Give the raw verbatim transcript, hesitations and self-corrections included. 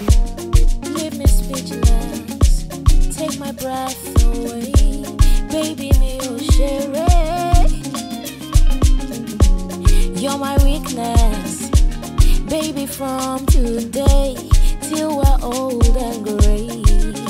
Leave me speechless, take my breath away. Baby, me oh share. You're my weakness, baby, from today till we're old and gray.